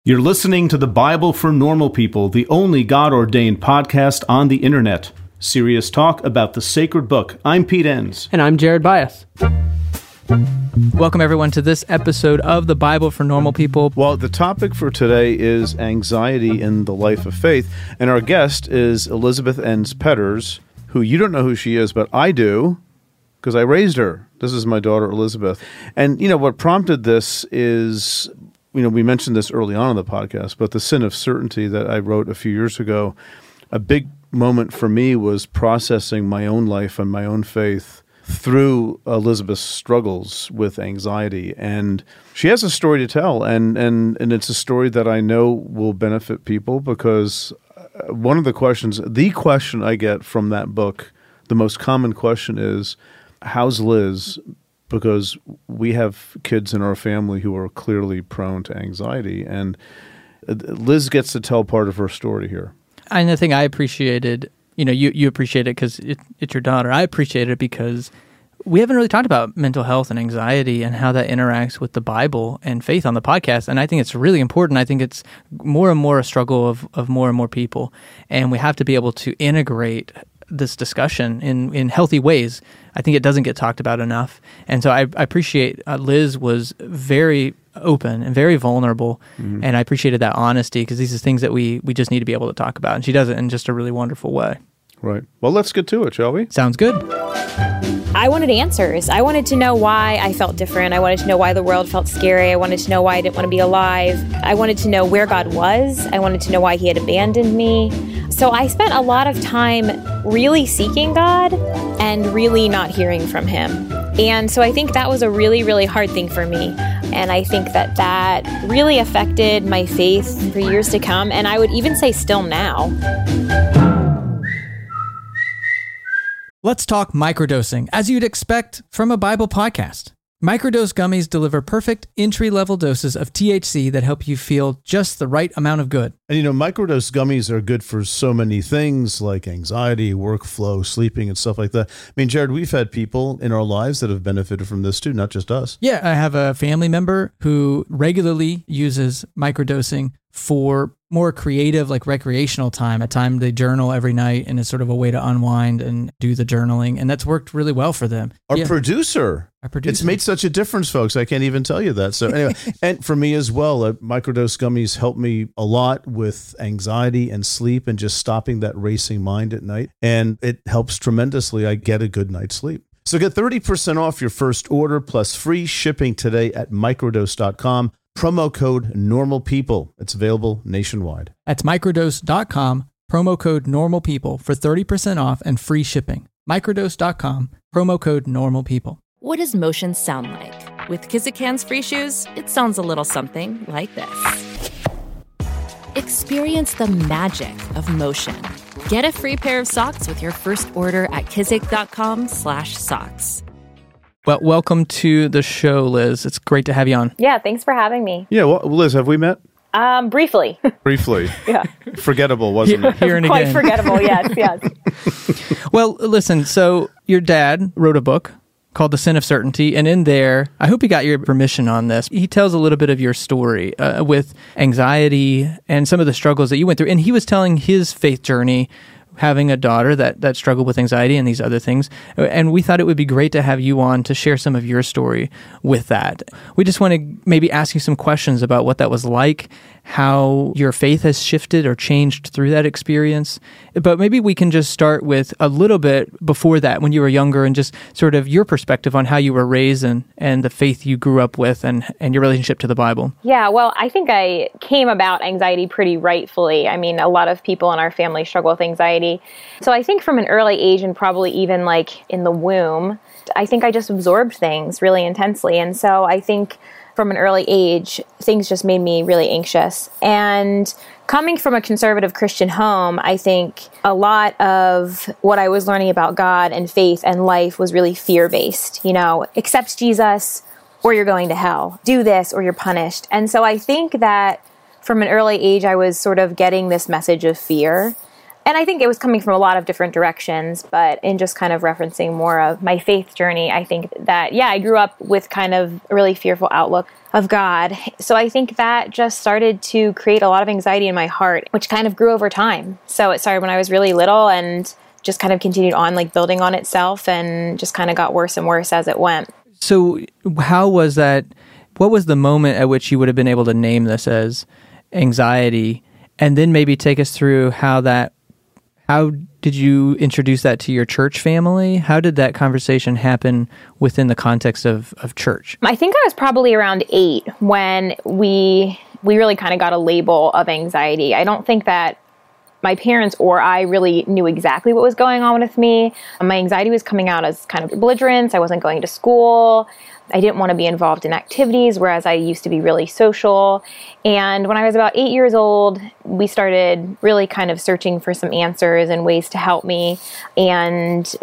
You're listening to the Bible for Normal People, the only God-ordained podcast on the internet. Serious talk about the sacred book. I'm Pete Enns. And I'm Jared Bias. Welcome, everyone, to this episode of the Bible for Normal People. Well, the topic for today is anxiety in the life of faith. And our guest is Elizabeth Enns Petters, who you don't know who she is, but I do, because I raised her. This is my daughter, Elizabeth. And, what prompted this is... we mentioned this early on in the podcast, but the Sin of Certainty that I wrote a few years ago, a big moment for me was processing my own life and my own faith through Elizabeth's struggles with anxiety. And she has a story to tell, and it's a story that I know will benefit people because one of the question I get from that book, the most common question is, how's Liz? Because we have kids in our family who are clearly prone to anxiety. And Liz gets to tell part of her story here. And the thing I appreciated, you appreciate it because it's your daughter. I appreciate it because we haven't really talked about mental health and anxiety and how that interacts with the Bible and faith on the podcast. And I think it's really important. I think it's more and more a struggle of more and more people. And we have to be able to integrate this discussion in healthy ways. I think it doesn't get talked about enough. And so I appreciate Liz was very open and very vulnerable, and I appreciated that honesty because these are things that we just need to be able to talk about, and she does it in just a really wonderful way. Right. Well, let's get to it, shall we? Sounds good. I wanted answers. I wanted to know why I felt different. I wanted to know why the world felt scary. I wanted to know why I didn't want to be alive. I wanted to know where God was. I wanted to know why he had abandoned me. So I spent a lot of time really seeking God and really not hearing from him. And so I think that was a really, really hard thing for me. And I think that really affected my faith for years to come. And I would even say still now. Let's talk microdosing, as you'd expect from a Bible podcast. Microdose gummies deliver perfect entry-level doses of THC that help you feel just the right amount of good. And microdose gummies are good for so many things like anxiety, workflow, sleeping, and stuff like that. I mean, Jared, we've had people in our lives that have benefited from this too, not just us. Yeah, I have a family member who regularly uses microdosing for more creative, like recreational time, a time they journal every night, and it's sort of a way to unwind and do the journaling, and that's worked really well for them. Our producer. It's made such a difference, folks. I can't even tell you that. So anyway, and for me as well, microdose gummies help me a lot with anxiety and sleep and just stopping that racing mind at night, and it helps tremendously. I get a good night's sleep. So get 30% off your first order plus free shipping today at microdose.com. Promo code NORMALPEOPLE. It's available nationwide. That's microdose.com, promo code NORMALPEOPLE for 30% off and free shipping. Microdose.com, promo code NORMALPEOPLE. What does motion sound like? With Kizik Hands Free Shoes, it sounds a little something like this. Experience the magic of motion. Get a free pair of socks with your first order at kizik.com/socks. Well, welcome to the show, Liz. It's great to have you on. Yeah, thanks for having me. Yeah, well, Liz, have we met? Briefly. Briefly. Yeah. Forgettable, wasn't it? Here and Quite again. forgettable, yes. Well, listen, so your dad wrote a book called The Sin of Certainty, and in there, I hope he got your permission on this. He tells a little bit of your story with anxiety and some of the struggles that you went through, and he was telling his faith journey having a daughter that struggled with anxiety and these other things. And we thought it would be great to have you on to share some of your story with that. We just want to maybe ask you some questions about what that was like, how your faith has shifted or changed through that experience. But maybe we can just start with a little bit before that, when you were younger, and just sort of your perspective on how you were raised and the faith you grew up with and your relationship to the Bible. Yeah, well, I think I came about anxiety pretty rightfully. I mean, a lot of people in our family struggle with anxiety. So I think from an early age, and probably even like in the womb, I think I just absorbed things really intensely. And so I think from an early age, things just made me really anxious. And coming from a conservative Christian home, I think a lot of what I was learning about God and faith and life was really fear-based. Accept Jesus or you're going to hell. Do this or you're punished. And so I think that from an early age, I was sort of getting this message of fear. And I think it was coming from a lot of different directions, but in just kind of referencing more of my faith journey, I think that, I grew up with kind of a really fearful outlook of God. So I think that just started to create a lot of anxiety in my heart, which kind of grew over time. So it started when I was really little and just kind of continued on, like building on itself, and just kind of got worse and worse as it went. So how was that? What was the moment at which you would have been able to name this as anxiety? And then maybe take us through how did you introduce that to your church family? How did that conversation happen within the context of church? I think I was probably around 8 when we really kind of got a label of anxiety. I don't think that my parents or I really knew exactly what was going on with me. My anxiety was coming out as kind of belligerence. I wasn't going to school. I didn't want to be involved in activities, whereas I used to be really social. And when I was about 8 years old, we started really kind of searching for some answers and ways to help me. And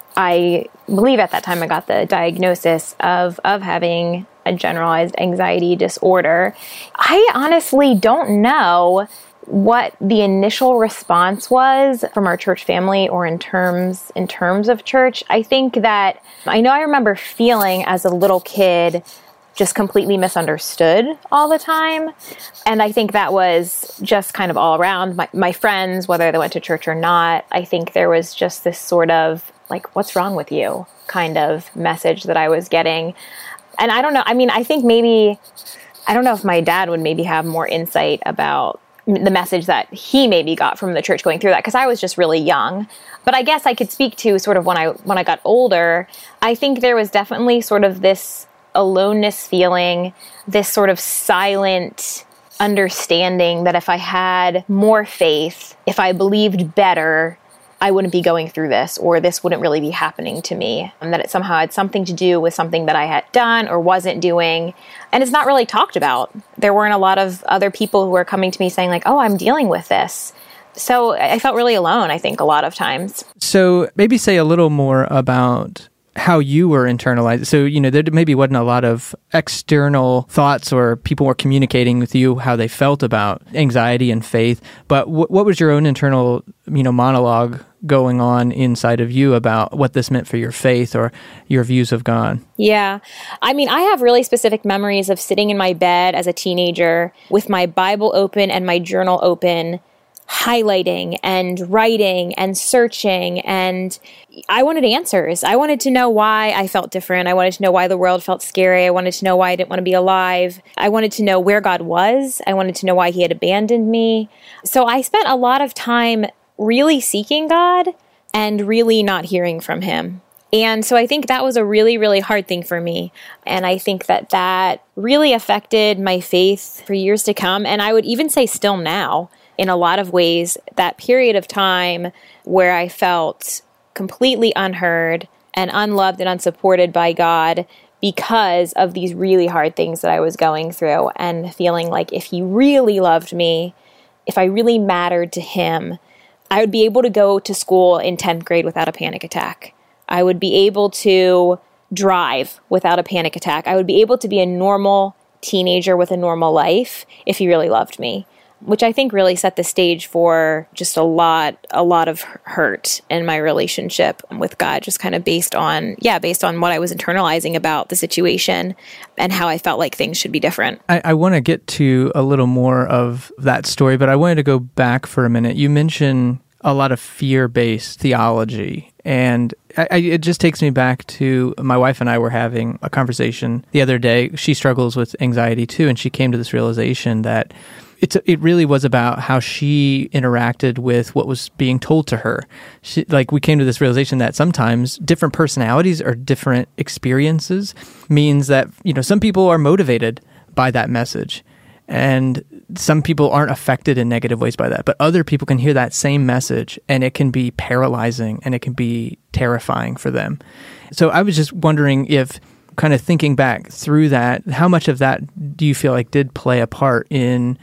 I believe at that time I got the diagnosis of having a generalized anxiety disorder. I honestly don't know what the initial response was from our church family or in terms of church. I think that I remember feeling as a little kid just completely misunderstood all the time. And I think that was just kind of all around my friends, whether they went to church or not. I think there was just this sort of like, what's wrong with you kind of message that I was getting. And I don't know. I mean, I think maybe, I don't know if my dad would maybe have more insight about the message that he maybe got from the church going through that, because I was just really young. But I guess I could speak to sort of when I got older. I think there was definitely sort of this aloneness feeling, this sort of silent understanding that if I had more faith, if I believed better, I wouldn't be going through this, or this wouldn't really be happening to me, and that it somehow had something to do with something that I had done or wasn't doing. And it's not really talked about. There weren't a lot of other people who were coming to me saying like, oh, I'm dealing with this. So I felt really alone, I think, a lot of times. So maybe say a little more about how you were internalized. So, there maybe wasn't a lot of external thoughts or people were communicating with you how they felt about anxiety and faith. But what was your own internal, monologue going on inside of you about what this meant for your faith or your views of God? Yeah. I mean, I have really specific memories of sitting in my bed as a teenager with my Bible open and my journal open, highlighting and writing and searching, and I wanted answers. I wanted to know why I felt different. I wanted to know why the world felt scary. I wanted to know why I didn't want to be alive. I wanted to know where God was. I wanted to know why he had abandoned me. So I spent a lot of time really seeking God and really not hearing from him. And so I think that was a really, really hard thing for me. And I think that really affected my faith for years to come. And I would even say still now, in a lot of ways, that period of time where I felt completely unheard and unloved and unsupported by God because of these really hard things that I was going through, and feeling like if he really loved me, if I really mattered to him, I would be able to go to school in 10th grade without a panic attack. I would be able to drive without a panic attack. I would be able to be a normal teenager with a normal life if he really loved me, which I think really set the stage for just a lot of hurt in my relationship with God, just kind of based on what I was internalizing about the situation and how I felt like things should be different. I want to get to a little more of that story, but I wanted to go back for a minute. You mentioned a lot of fear-based theology, and it just takes me back to my wife and I were having a conversation the other day. She struggles with anxiety too, and she came to this realization that it really was about how she interacted with what was being told to her. We came to this realization that sometimes different personalities or different experiences means that, some people are motivated by that message, and some people aren't affected in negative ways by that. But other people can hear that same message, and it can be paralyzing, and it can be terrifying for them. So I was just wondering if, kind of thinking back through that, how much of that do you feel like did play a part in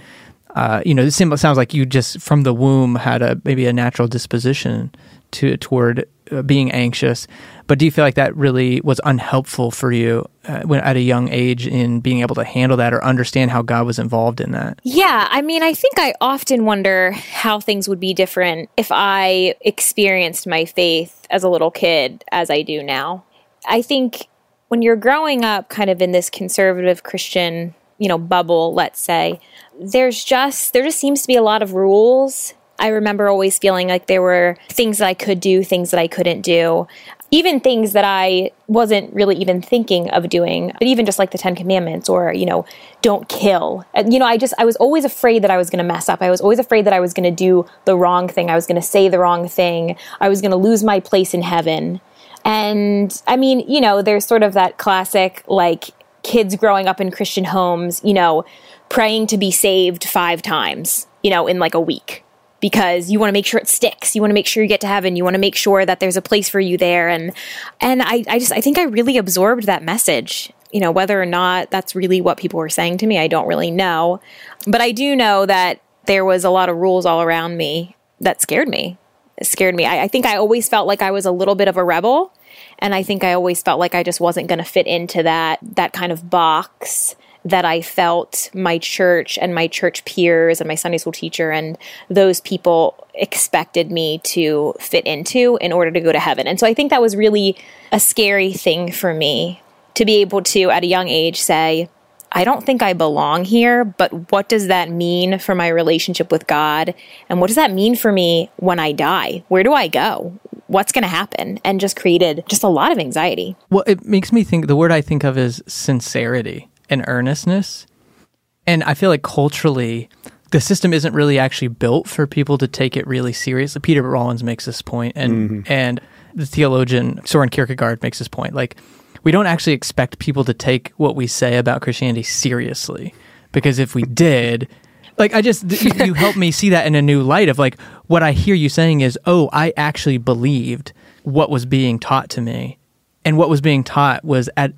It sounds like you just from the womb had maybe a natural disposition toward being anxious. But do you feel like that really was unhelpful for you when at a young age in being able to handle that or understand how God was involved in that? Yeah, I mean, I think I often wonder how things would be different if I experienced my faith as a little kid as I do now. I think when you're growing up kind of in this conservative Christian, bubble, let's say, there just seems to be a lot of rules. I remember always feeling like there were things that I could do, things that I couldn't do, even things that I wasn't really even thinking of doing, but even just like the 10 Commandments or, don't kill. I was always afraid that I was going to mess up. I was always afraid that I was going to do the wrong thing. I was going to say the wrong thing. I was going to lose my place in heaven. And I mean, there's sort of that classic, like, kids growing up in Christian homes, praying to be saved 5 times, in like a week. Because you want to make sure it sticks. You want to make sure you get to heaven. You want to make sure that there's a place for you there. And I think I really absorbed that message. Whether or not that's really what people were saying to me, I don't really know. But I do know that there was a lot of rules all around me that scared me. It scared me. I think I always felt like I was a little bit of a rebel. And I think I always felt like I just wasn't going to fit into that kind of box that I felt my church and my church peers and my Sunday school teacher and those people expected me to fit into in order to go to heaven. And so I think that was really a scary thing for me to be able to, at a young age, say, I don't think I belong here, but what does that mean for my relationship with God? And what does that mean for me when I die? Where do I go? What's going to happen? And just created just a lot of anxiety. Well, it makes me think, the word I think of is sincerity and earnestness. And I feel like culturally, the system isn't really actually built for people to take it really seriously. Peter Rollins makes this point, and the theologian Soren Kierkegaard makes this point. Like, we don't actually expect people to take what we say about Christianity seriously, because if we did, like, you help me see that in a new light of, like, what I hear you saying is, oh, I actually believed what was being taught to me. And what was being taught was at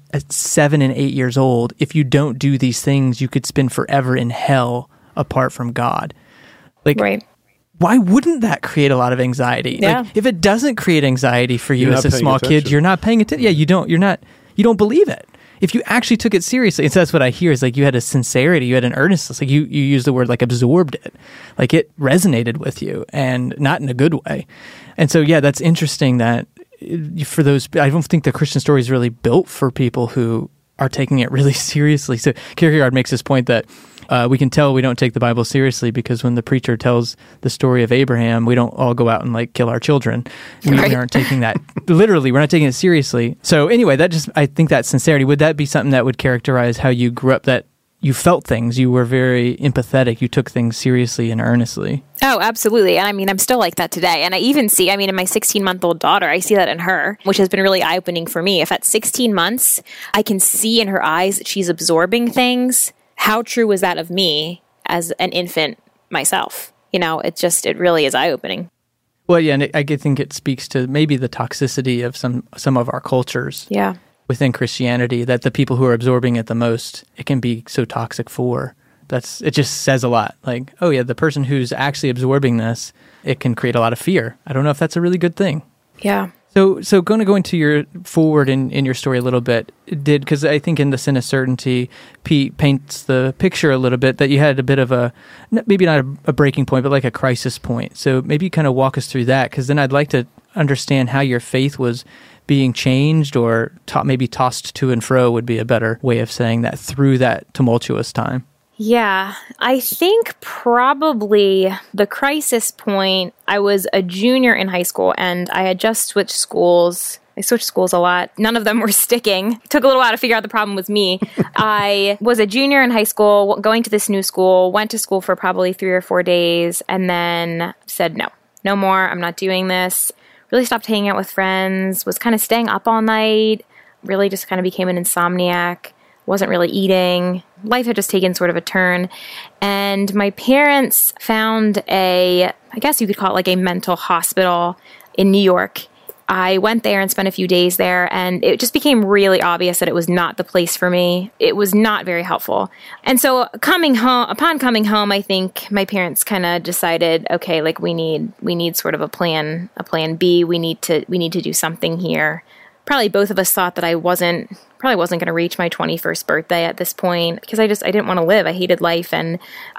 7 and 8 years old, if you don't do these things, you could spend forever in hell apart from God. Like, right. Why wouldn't that create a lot of anxiety? Yeah. Like, if it doesn't create anxiety for you You're as not a paying small attention. kid, you're not paying attention. Yeah, you don't believe it. If you actually took it seriously, and so that's what I hear is, like, you had a sincerity, you had an earnestness, like you use the word, like, absorbed it, like it resonated with you, and not in a good way. And so, yeah, that's interesting that for those, I don't think the Christian story is really built for people who are taking it really seriously. So Kierkegaard makes this point that we can tell we don't take the Bible seriously because when the preacher tells the story of Abraham, we don't all go out and, like, kill our children. We aren't taking that literally. We're not taking it seriously. So anyway, I think that sincerity, would that be something that would characterize how you grew up, that you felt things, you were very empathetic, you took things seriously and earnestly? Oh, absolutely. And I mean, I'm still like that today. And I even see, in my 16-month-old daughter, I see that in her, which has been really eye-opening for me. If at 16 months, I can see in her eyes that she's absorbing things, how true was that of me as an infant myself? It really is eye-opening. Well, yeah, and I think it speaks to maybe the toxicity of some of our cultures. Yeah. Within Christianity, that the people who are absorbing it the most, it can be so toxic for. It just says a lot. Like, oh yeah, the person who's actually absorbing this, it can create a lot of fear. I don't know if that's a really good thing. Yeah. So going to go into your forward in your story a little bit, because I think in The Sin of Certainty, Pete paints the picture a little bit that you had a bit of maybe not a breaking point, but like a crisis point. So maybe you kind of walk us through that, because then I'd like to understand how your faith was being changed or maybe tossed to and fro would be a better way of saying that, through that tumultuous time. Yeah, I think probably the crisis point, I was a junior in high school and I had just switched schools. I switched schools a lot. None of them were sticking. It took a little while to figure out the problem with me. I was a junior in high school, going to this new school, went to school for probably 3 or 4 days, and then said, no more. I'm not doing this. Really stopped hanging out with friends, was kind of staying up all night, really just kind of became an insomniac, wasn't really eating. Life had just taken sort of a turn. And my parents found I guess you could call it like a mental hospital in New York. I went there and spent a few days there, and it just became really obvious that it was not the place for me. It was not very helpful. And so upon coming home, I think my parents kind of decided, okay, like we need sort of a plan B. We need to do something here. Probably both of us thought that I wasn't going to reach my 21st birthday at this point, because I didn't want to live. I hated life. And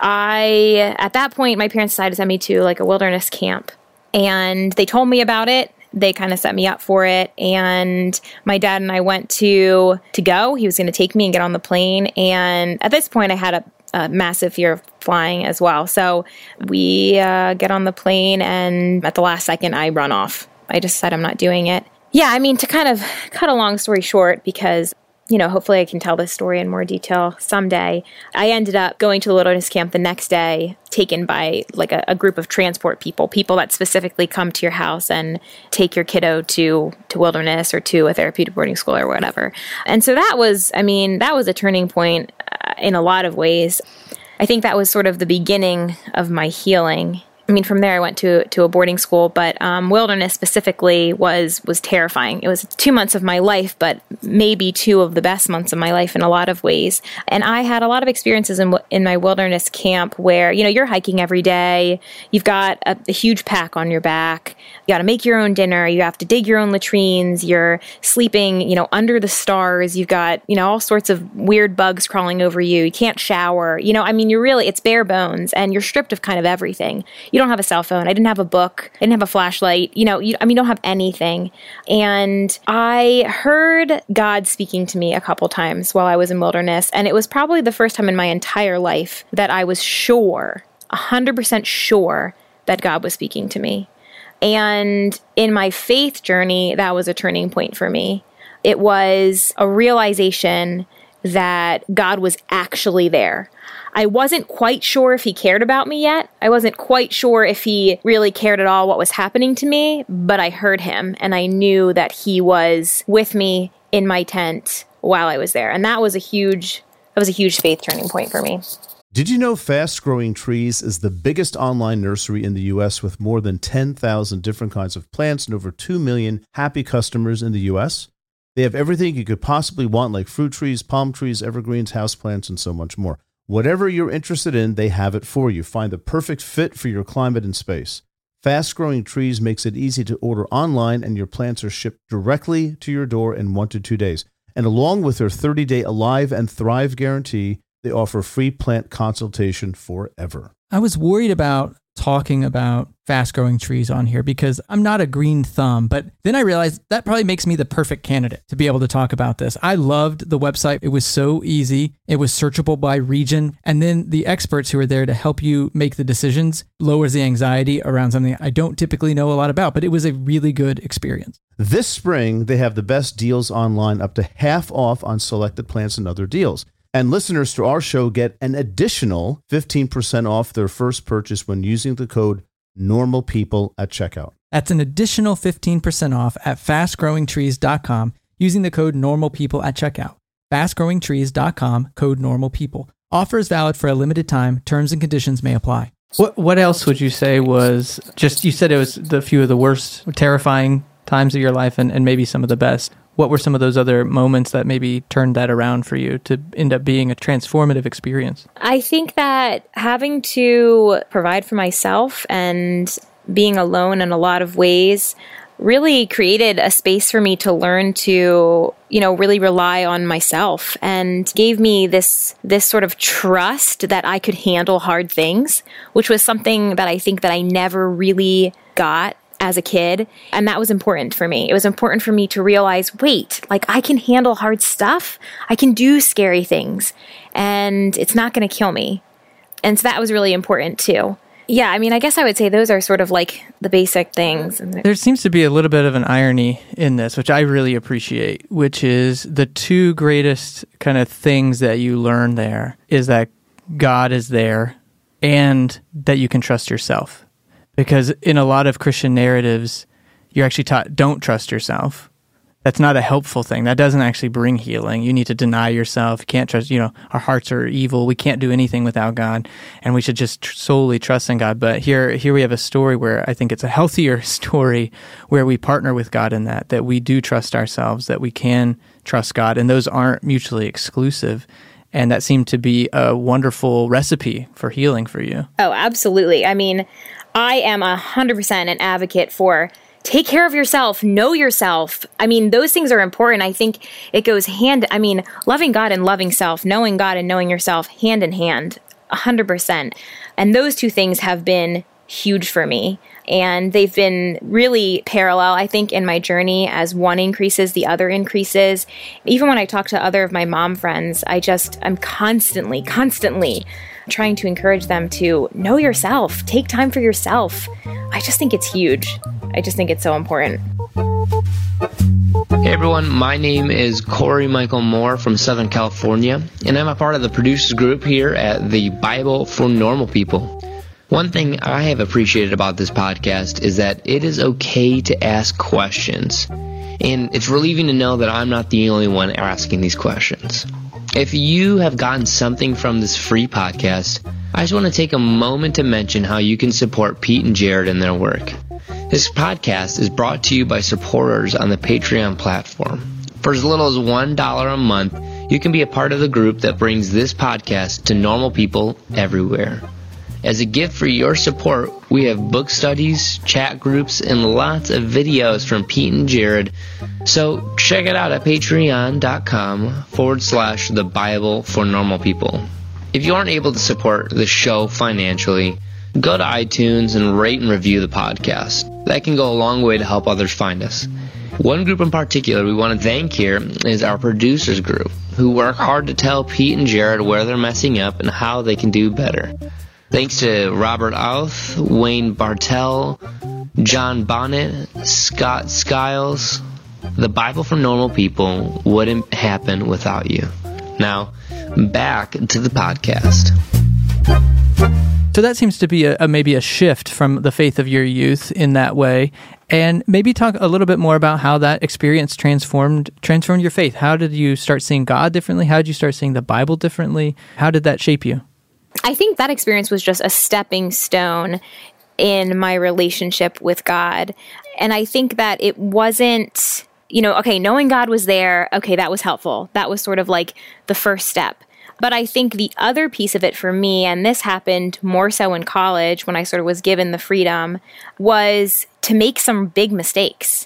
at that point, my parents decided to send me to like a wilderness camp, and they told me about it. They kind of set me up for it. And my dad and I went to go. He was going to take me and get on the plane. And at this point, I had a massive fear of flying as well. So we get on the plane, and at the last second, I run off. I just said, I'm not doing it. Yeah, I mean, to kind of cut a long story short, because, hopefully I can tell this story in more detail someday, I ended up going to the wilderness camp the next day, taken by like a group of transport people that specifically come to your house and take your kiddo to wilderness or to a therapeutic boarding school or whatever. And so that was a turning point in a lot of ways. I think that was sort of the beginning of my healing. I mean, from there I went to a boarding school, but wilderness specifically was terrifying. It was 2 months of my life, but maybe 2 of the best months of my life in a lot of ways. And I had a lot of experiences in my wilderness camp where, you're hiking every day. You've got a huge pack on your back. You got to make your own dinner. You have to dig your own latrines. You're sleeping, under the stars. You've got, all sorts of weird bugs crawling over you. You can't shower. It's bare bones, and you're stripped of kind of everything. You don't have a cell phone. I didn't have a book. I didn't have a flashlight. You don't have anything. And I heard God speaking to me a couple times while I was in wilderness. And it was probably the first time in my entire life that I was sure, 100% sure, that God was speaking to me. And in my faith journey, that was a turning point for me. It was a realization that God was actually there. I wasn't quite sure if he cared about me yet. I wasn't quite sure if he really cared at all what was happening to me, but I heard him, and I knew that he was with me in my tent while I was there. And that was a huge faith turning point for me. Did you know Fast Growing Trees is the biggest online nursery in the U.S. with more than 10,000 different kinds of plants and over 2 million happy customers in the U.S.? They have everything you could possibly want, like fruit trees, palm trees, evergreens, houseplants, and so much more. Whatever you're interested in, they have it for you. Find the perfect fit for your climate and space. Fast Growing Trees makes it easy to order online, and your plants are shipped directly to your door in 1 to 2 days. And along with their 30-day Alive and Thrive guarantee, they offer free plant consultation forever. I was worried about talking about Fast Growing Trees on here because I'm not a green thumb, but then I realized that probably makes me the perfect candidate to be able to talk about this. I loved the website. It was so easy. It was searchable by region. And then the experts who are there to help you make the decisions lowers the anxiety around something I don't typically know a lot about, but it was a really good experience. This spring, they have the best deals online, up to half off on selected plants and other deals. And listeners to our show get an additional 15% off their first purchase when using the code NORMALPEOPLE at checkout. That's an additional 15% off at fastgrowingtrees.com using the code NORMALPEOPLE at checkout. Fastgrowingtrees.com, code NORMALPEOPLE. Offer is valid for a limited time. Terms and conditions may apply. What else would you say was just, you said it was the few of the worst, terrifying times of your life and maybe some of the best. What were some of those other moments that maybe turned that around for you to end up being a transformative experience? I think that having to provide for myself and being alone in a lot of ways really created a space for me to learn to, really rely on myself, and gave me this sort of trust that I could handle hard things, which was something that I think that I never really got as a kid. And that was important for me. It was important for me to realize, wait, like I can handle hard stuff. I can do scary things and it's not going to kill me. And so that was really important too. Yeah, I mean, I guess I would say those are sort of like the basic things. There seems to be a little bit of an irony in this, which I really appreciate, which is the 2 greatest kind of things that you learn there is that God is there and that you can trust yourself. Because in a lot of Christian narratives, you're actually taught, don't trust yourself. That's not a helpful thing. That doesn't actually bring healing. You need to deny yourself. You can't trust, our hearts are evil. We can't do anything without God, and we should just solely trust in God. But here we have a story where I think it's a healthier story where we partner with God in that we do trust ourselves, that we can trust God, and those aren't mutually exclusive. And that seemed to be a wonderful recipe for healing for you. Oh, absolutely. I mean, I am 100% an advocate for take care of yourself, know yourself. I mean, those things are important. I think it goes loving God and loving self, knowing God and knowing yourself, hand in hand, 100%. And those two things have been huge for me. And they've been really parallel, I think, in my journey. As one increases, the other increases. Even when I talk to other of my mom friends, I'm constantly trying to encourage them to know yourself, take time for yourself. I just think it's huge. I just think it's so important. Hey everyone, my name is Corey Michael Moore from Southern California, and I'm a part of the producers group here at the Bible for Normal People. One thing I have appreciated about this podcast is that it is okay to ask questions, and it's relieving to know that I'm not the only one asking these questions. If you have gotten something from this free podcast, I just want to take a moment to mention how you can support Pete and Jared in their work. This podcast is brought to you by supporters on the Patreon platform. For as little as $1 a month, you can be a part of the group that brings this podcast to normal people everywhere. As a gift for your support, we have book studies, chat groups, and lots of videos from Pete and Jared. So check it out at patreon.com/the Bible for Normal People. If you aren't able to support the show financially, go to iTunes and rate and review the podcast. That can go a long way to help others find us. One group in particular we want to thank here is our producers group, who work hard to tell Pete and Jared where they're messing up and how they can do better. Thanks to Robert Outh, Wayne Bartell, John Bonnet, Scott Skiles. The Bible for Normal People wouldn't happen without you. Now, back to the podcast. So that seems to be maybe a shift from the faith of your youth in that way. And maybe talk a little bit more about how that experience transformed your faith. How did you start seeing God differently? How did you start seeing the Bible differently? How did that shape you? I think that experience was just a stepping stone in my relationship with God. And I think that it wasn't, knowing God was there, that was helpful. That was sort of like the first step. But I think the other piece of it for me, and this happened more so in college when I sort of was given the freedom, was to make some big mistakes.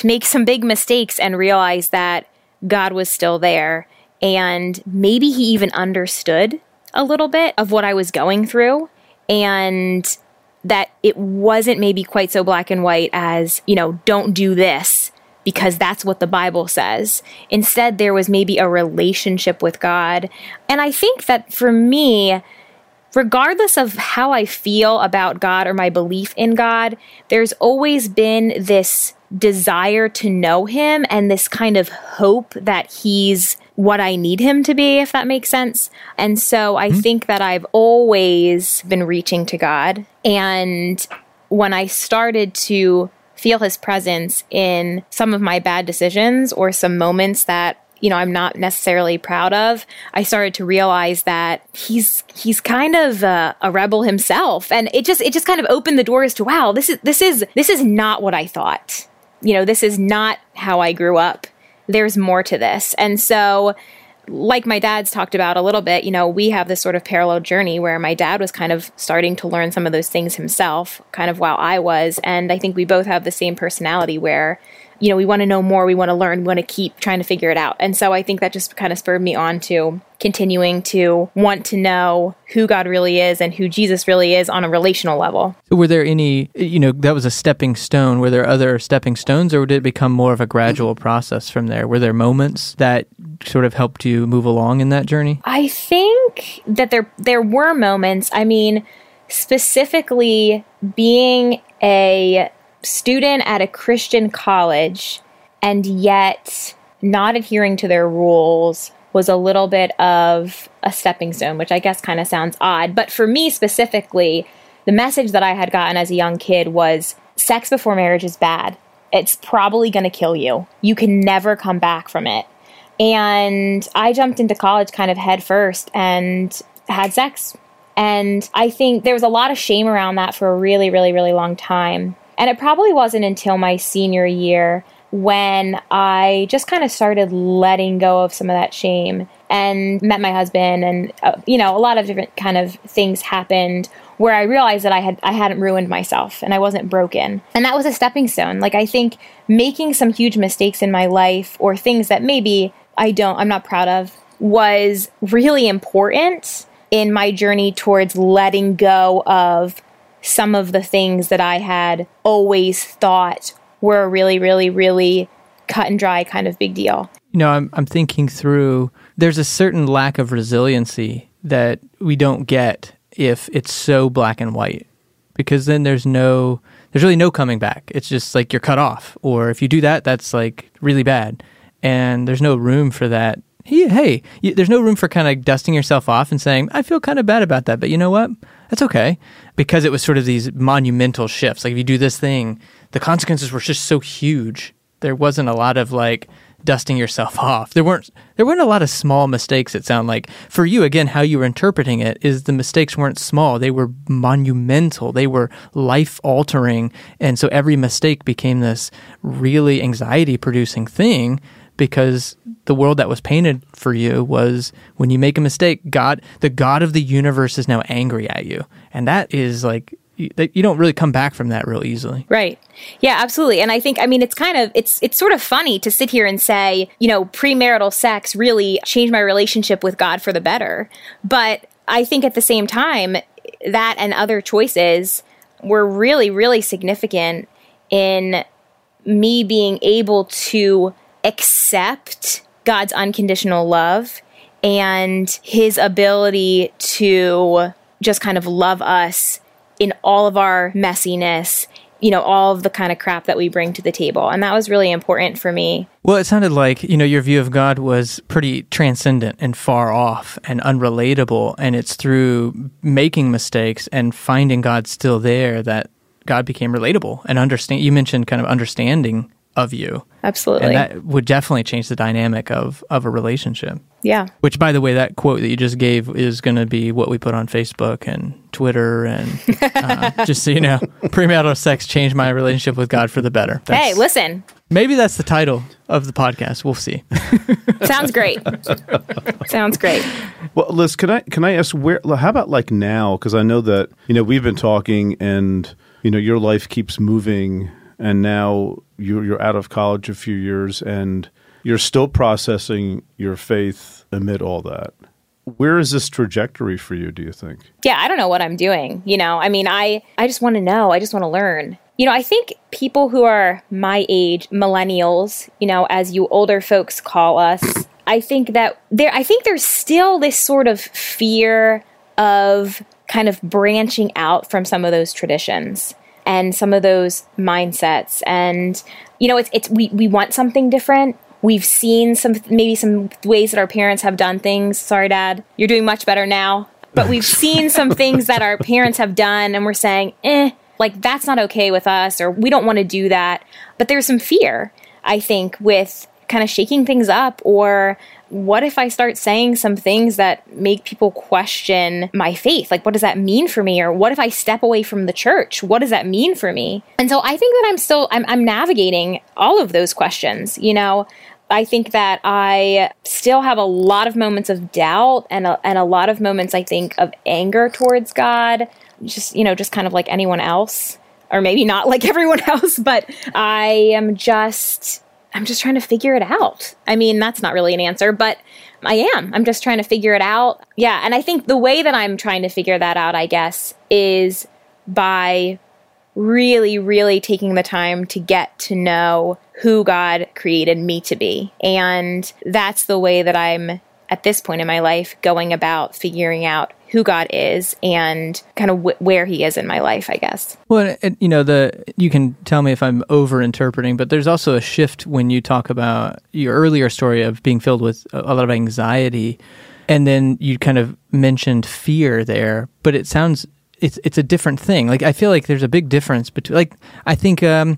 And realize that God was still there. And maybe he even understood a little bit of what I was going through, and that it wasn't maybe quite so black and white as, don't do this because that's what the Bible says. Instead, there was maybe a relationship with God. And I think that for me, regardless of how I feel about God or my belief in God, there's always been this desire to know him and this kind of hope that he's what I need him to be, if that makes sense. And so I think that I've always been reaching to God. And when I started to feel his presence in some of my bad decisions or some moments that, I'm not necessarily proud of, I started to realize that he's kind of a rebel himself. And it just kind of opened the doors to, wow, this is not what I thought. This is not how I grew up. There's more to this. And so, like my dad's talked about a little bit, we have this sort of parallel journey where my dad was kind of starting to learn some of those things himself, kind of while I was. And I think we both have the same personality where, we want to know more, we want to learn, we want to keep trying to figure it out. And so I think that just kind of spurred me on to continuing to want to know who God really is and who Jesus really is on a relational level. Were there any, that was a stepping stone. Were there other stepping stones, or did it become more of a gradual process from there? Were there moments that sort of helped you move along in that journey? I think that there were moments. I mean, specifically being a student at a Christian college and yet not adhering to their rules was a little bit of a stepping stone, which I guess kind of sounds odd. But for me specifically, the message that I had gotten as a young kid was sex before marriage is bad. It's probably going to kill you. You can never come back from it. And I jumped into college kind of head first and had sex. And I think there was a lot of shame around that for a really, really, really long time. And it probably wasn't until my senior year when I just kind of started letting go of some of that shame and met my husband, and a lot of different kind of things happened where I realized that I hadn't ruined myself and I wasn't broken. And that was a stepping stone. Like, I think making some huge mistakes in my life, or things that maybe I'm not proud of, was really important in my journey towards letting go of some of the things that I had always thought were a really, really, really cut and dry kind of big deal. I'm thinking through, there's a certain lack of resiliency that we don't get if it's so black and white, because then there's really no coming back. It's just like you're cut off, or if you do that, that's like really bad. And there's no room for that. There's no room for kind of dusting yourself off and saying, I feel kind of bad about that, but you know what? That's okay. Because it was sort of these monumental shifts. Like, if you do this thing, the consequences were just so huge. There wasn't a lot of like dusting yourself off. There weren't a lot of small mistakes, it sounded like. For you, again, how you were interpreting it is the mistakes weren't small. They were monumental. They were life-altering. And so every mistake became this really anxiety-producing thing, because the world that was painted for you was, when you make a mistake, the God of the universe is now angry at you. And that is like, you don't really come back from that real easily. Right. Yeah, absolutely. And I think, it's sort of funny to sit here and say, premarital sex really changed my relationship with God for the better. But I think at the same time, that and other choices were really, really significant in me being able to accept God's unconditional love and his ability to just kind of love us in all of our messiness, all of the kind of crap that we bring to the table. And that was really important for me. Well, it sounded like, your view of God was pretty transcendent and far off and unrelatable. And it's through making mistakes and finding God still there that God became relatable and understand. You mentioned kind of understanding of you. Absolutely. And that would definitely change the dynamic of a relationship. Yeah. Which, by the way, that quote that you just gave is going to be what we put on Facebook and Twitter, and just so you know, premarital sex changed my relationship with God for the better. Hey, listen. Maybe that's the title of the podcast. We'll see. Sounds great. Sounds great. Well, Liz, can I ask, how about like now? Because I know that, we've been talking, and, your life keeps moving, and now you're out of college a few years, and you're still processing your faith amid all that. Where is this trajectory for you, do you think? Yeah, I don't know what I'm doing. I just want to know. I just want to learn. I think people who are my age, millennials, as you older folks call us, I think there's still this sort of fear of kind of branching out from some of those traditions and some of those mindsets. And, we want something different. We've seen some ways that our parents have done things. Sorry, Dad, you're doing much better now. But we've seen some things that our parents have done, and we're saying, like, that's not okay with us, or we don't want to do that. But there's some fear, I think, with kind of shaking things up, or what if I start saying some things that make people question my faith? Like, what does that mean for me? Or what if I step away from the church? What does that mean for me? And so I think that I'm navigating all of those questions. I think that I still have a lot of moments of doubt and a lot of moments, I think, of anger towards God, just kind of like anyone else, or maybe not like everyone else, but I'm just trying to figure it out. I mean, that's not really an answer, but I'm just trying to figure it out. Yeah. And I think the way that I'm trying to figure that out, I guess, is by really, really taking the time to get to know who God created me to be. And that's the way that I'm, at this point in my life, going about figuring out who God is and kind of where he is in my life, I guess. Well, you can tell me if I'm over-interpreting, but there's also a shift when you talk about your earlier story of being filled with a lot of anxiety, and then you kind of mentioned fear there, but it sounds... It's a different thing. Like, I feel like there's a big difference between, like, I think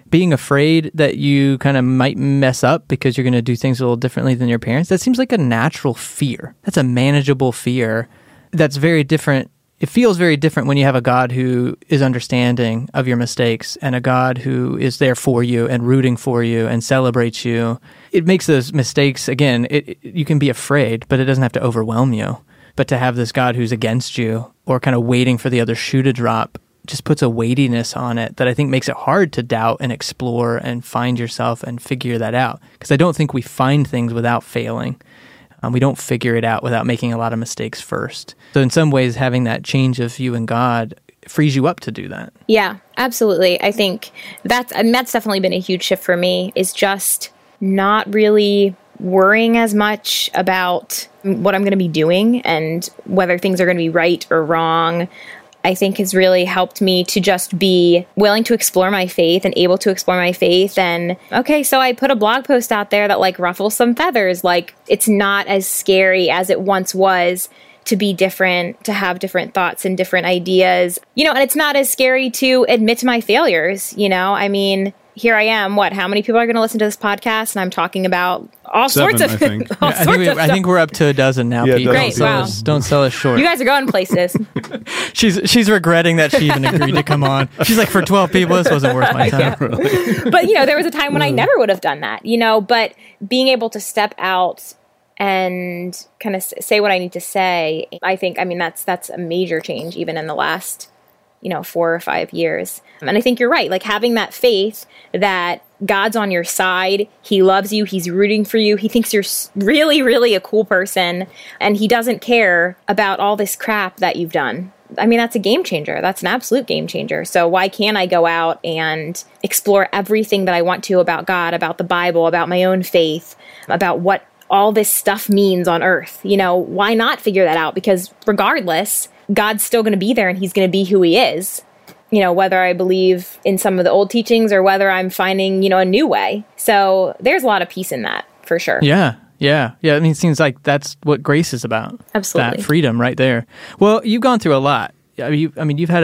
being afraid that you kind of might mess up because you're going to do things a little differently than your parents, that seems like a natural fear. That's a manageable fear. That's very different. It feels very different when you have a God who is understanding of your mistakes and a God who is there for you and rooting for you and celebrates you. It makes those mistakes, again, you can be afraid, but it doesn't have to overwhelm you. But to have this God who's against you or kind of waiting for the other shoe to drop just puts a weightiness on it that I think makes it hard to doubt and explore and find yourself and figure that out. Because I don't think we find things without failing. We don't figure it out without making a lot of mistakes first. So in some ways, having that change of view in God frees you up to do that. Yeah, absolutely. I think that's definitely been a huge shift for me, is just not really worrying as much about what I'm going to be doing and whether things are going to be right or wrong. I think has really helped me to just be willing to explore my faith and able to explore my faith. And okay, so I put a blog post out there that like ruffles some feathers. Like, it's not as scary as it once was to be different, to have different thoughts and different ideas, and it's not as scary to admit to my failures. I mean, here I am. How many people are going to listen to this podcast? And I'm talking about all sorts of things. I think we're up to a dozen now, Pete. Great, don't sell us short. You guys are going places. She's regretting that she even agreed to come on. She's like, for 12 people, this wasn't worth my time. Yeah. But, there was a time when I never would have done that, but being able to step out and kind of say what I need to say, I think, that's a major change even in the last 4 or 5 years. And I think you're right. Like, having that faith that God's on your side, he loves you, he's rooting for you, he thinks you're really, really a cool person, and he doesn't care about all this crap that you've done. That's a game changer. That's an absolute game changer. So why can't I go out and explore everything that I want to about God, about the Bible, about my own faith, about what all this stuff means on earth? Why not figure that out? Because regardless, God's still going to be there and he's going to be who he is, whether I believe in some of the old teachings or whether I'm finding, a new way. So there's a lot of peace in that for sure. Yeah. It seems like that's what grace is about. Absolutely. That freedom right there. Well, you've gone through a lot. You've had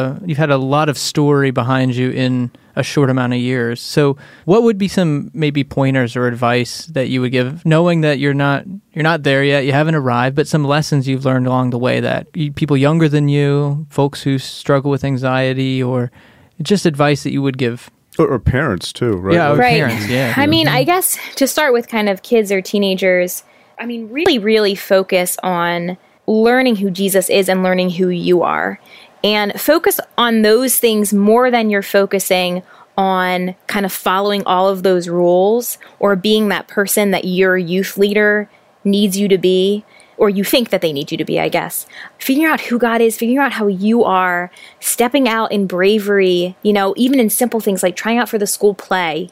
a lot of story behind you in a short amount of years. So what would be some maybe pointers or advice that you would give, knowing that you're not there yet, you haven't arrived, but some lessons you've learned along the way that people younger than you, folks who struggle with anxiety, or just advice that you would give? Or parents too, right? Yeah, right. Parents, yeah. I guess to start with kind of kids or teenagers, really, really focus on learning who Jesus is and learning who you are. And focus on those things more than you're focusing on kind of following all of those rules or being that person that your youth leader needs you to be, or you think that they need you to be, I guess. Figuring out who God is, figuring out how you are, stepping out in bravery, even in simple things like trying out for the school play.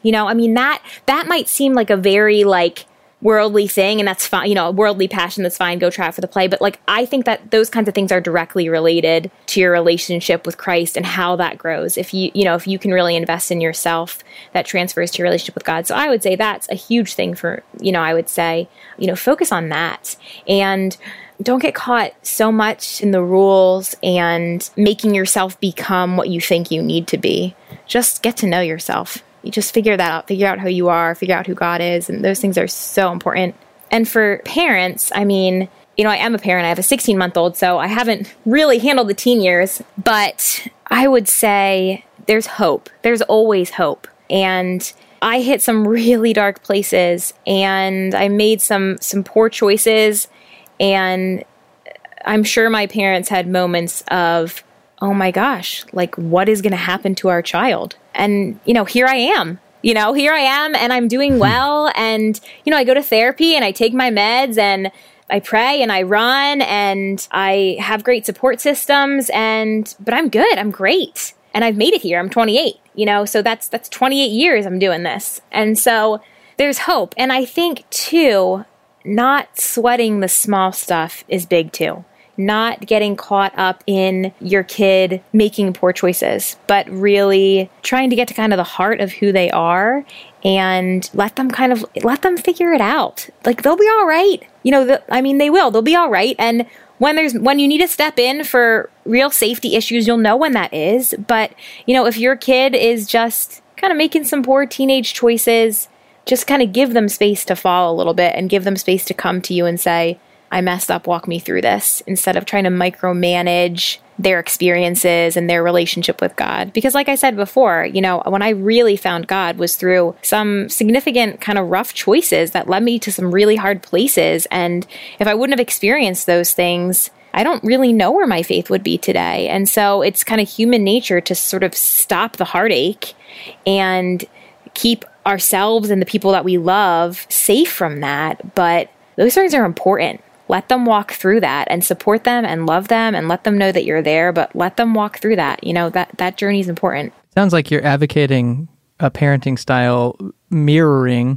That might seem like a very worldly thing, and that's fine, a worldly passion, that's fine, go try out for the play. But I think that those kinds of things are directly related to your relationship with Christ and how that grows. If you can really invest in yourself, that transfers to your relationship with God. So I would say that's a huge thing for, I would say, focus on that. And don't get caught so much in the rules and making yourself become what you think you need to be. Just get to know yourself. You just figure that out. Figure out who you are. Figure out who God is. And those things are so important. And for parents, I am a parent. I have a 16-month-old, so I haven't really handled the teen years. But I would say there's hope. There's always hope. And I hit some really dark places, and I made some poor choices. And I'm sure my parents had moments of, oh my gosh, what is going to happen to our child? And, here I am. Here I am, and I'm doing well. And, I go to therapy and I take my meds and I pray and I run and I have great support systems. But I'm good. I'm great. And I've made it here. I'm 28, so that's 28 years I'm doing this. And so there's hope. And I think too, not sweating the small stuff is big too. Not getting caught up in your kid making poor choices, but really trying to get to kind of the heart of who they are and let them figure it out. They'll be all right. They will. They'll be all right. And when you need to step in for real safety issues, you'll know when that is. But, if your kid is just kind of making some poor teenage choices, just kind of give them space to fall a little bit and give them space to come to you and say, I messed up, walk me through this, instead of trying to micromanage their experiences and their relationship with God. Because like I said before, when I really found God was through some significant kind of rough choices that led me to some really hard places. And if I wouldn't have experienced those things, I don't really know where my faith would be today. And so it's kind of human nature to sort of stop the heartache and keep ourselves and the people that we love safe from that. But those things are important. Let them walk through that and support them and love them and let them know that you're there, but let them walk through that. That journey is important. Sounds like you're advocating a parenting style mirroring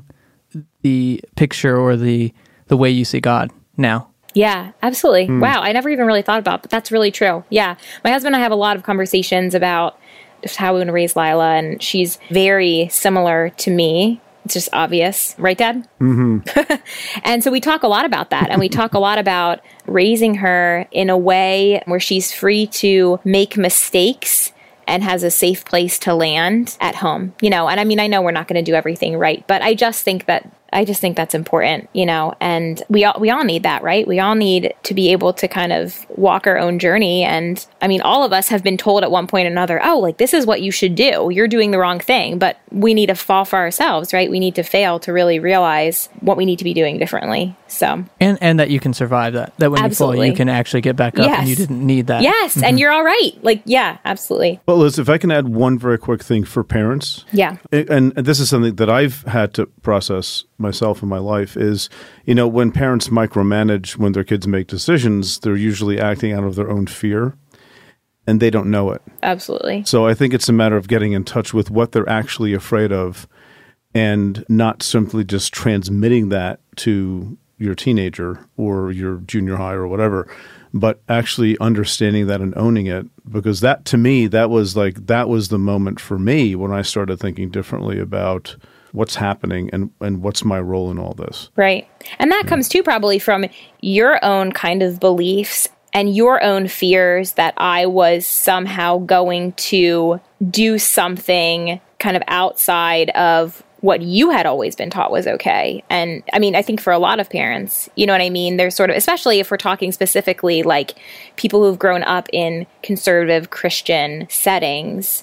the picture or the way you see God now. Yeah, absolutely. Wow, I never even really thought about it, but that's really true. Yeah, my husband and I have a lot of conversations about just how we want to raise Lila, and she's very similar to me. It's just obvious. Right, Dad? Mm-hmm. And so we talk a lot about that. And we talk a lot about raising her in a way where she's free to make mistakes and has a safe place to land at home. And I mean, I know we're not going to do everything right, but I just think that's important, and we all need that, right? We all need to be able to kind of walk our own journey. And I mean, all of us have been told at one point or another, oh, like, this is what you should do. You're doing the wrong thing, but we need to fall for ourselves, right? We need to fail to really realize what we need to be doing differently. So, and that you can survive that when absolutely. You fall, you can actually get back up. Yes. And you didn't need that. Yes. And you're all right. Like, yeah, absolutely. Well, Liz, if I can add one very quick thing for parents. Yeah. And this is something that I've had to process myself in my life is, when parents micromanage when their kids make decisions, they're usually acting out of their own fear and they don't know it. Absolutely. So I think it's a matter of getting in touch with what they're actually afraid of and not simply just transmitting that to your teenager or your junior high or whatever, but actually understanding that and owning it. Because that, to me, that was the moment for me when I started thinking differently about what's happening and what's my role in all this. Right. And that comes too probably from your own kind of beliefs and your own fears that I was somehow going to do something kind of outside of what you had always been taught was okay. And I mean, I think for a lot of parents, you know what I mean? There's sort of, especially if we're talking specifically like people who've grown up in conservative Christian settings,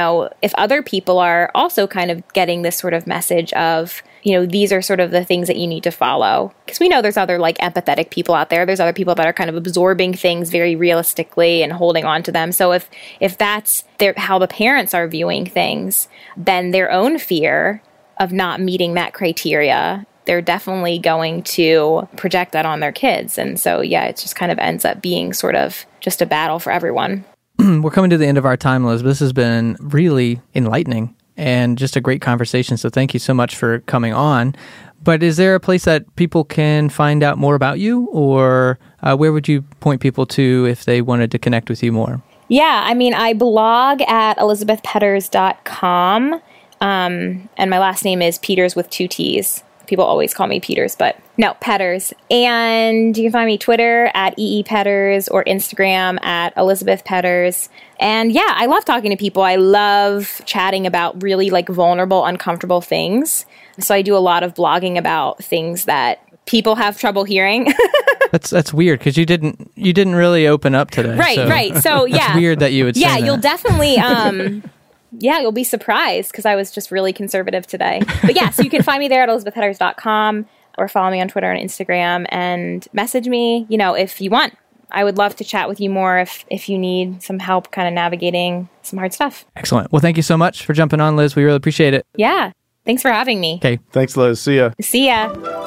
if other people are also kind of getting this sort of message of, these are sort of the things that you need to follow. Because we know there's other like empathetic people out there. There's other people that are kind of absorbing things very realistically and holding on to them. So if that's how the parents are viewing things, then their own fear of not meeting that criteria, they're definitely going to project that on their kids. And so, yeah, it just kind of ends up being sort of just a battle for everyone. We're coming to the end of our time, Liz. This has been really enlightening and just a great conversation. So thank you so much for coming on. But is there a place that people can find out more about you, or where would you point people to if they wanted to connect with you more? Yeah, I mean, I blog at elizabethpetters.com. And my last name is Peters with 2 T's. People always call me Peters, but no, Petters. And you can find me Twitter at EEPetters or Instagram at Elizabeth Petters. And yeah, I love talking to people. I love chatting about really like vulnerable, uncomfortable things. So I do a lot of blogging about things that people have trouble hearing. That's weird because you didn't really open up today. Right. So yeah, it's weird that you would say that. Yeah, you'll definitely. Yeah, you'll be surprised because I was just really conservative today. But yeah, so you can find me there at elizabethpetters.com or follow me on Twitter and Instagram and message me, if you want. I would love to chat with you more if you need some help kind of navigating some hard stuff. Excellent. Well, thank you so much for jumping on, Liz. We really appreciate it. Yeah. Thanks for having me. Okay. Thanks, Liz. See ya. See ya.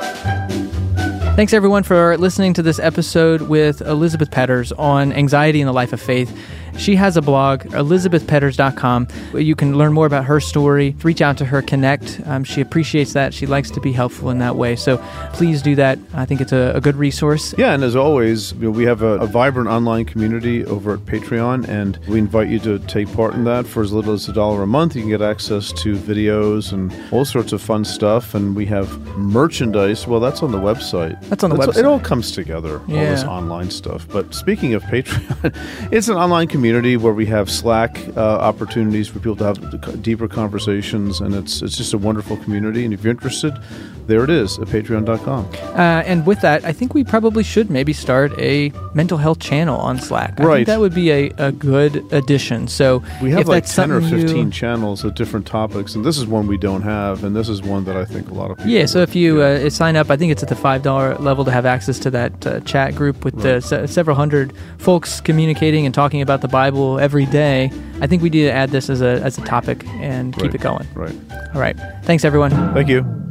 Thanks, everyone, for listening to this episode with Elizabeth Petters on anxiety in the life of faith. She has a blog, elizabethpetters.com. You can learn more about her story, reach out to her, connect. She appreciates that. She likes to be helpful in that way. So please do that. I think it's a good resource. Yeah, and as always, we have a vibrant online community over at Patreon, and we invite you to take part in that. For as little as $1 a month, you can get access to videos and all sorts of fun stuff. And we have merchandise. Well, that's on the website. That's on the website. It all comes together, all this online stuff. But speaking of Patreon, it's an online community community where we have Slack opportunities for people to have deeper conversations, and it's just a wonderful community. And if you're interested, there it is at patreon.com. And with that, I think we probably should maybe start a mental health channel on Slack. I Right. think that would be a good addition. So We have if like that's 10 or something 15 channels of different topics, and this is one we don't have, and this is one that I think a lot of people... Yeah, so would- if you sign up, I think it's at the $5 level to have access to that chat group with several hundred folks communicating and talking about the Bible every day. I think we need to add this as a topic and keep Right. it going. Right. All right. Thanks, everyone. Thank you.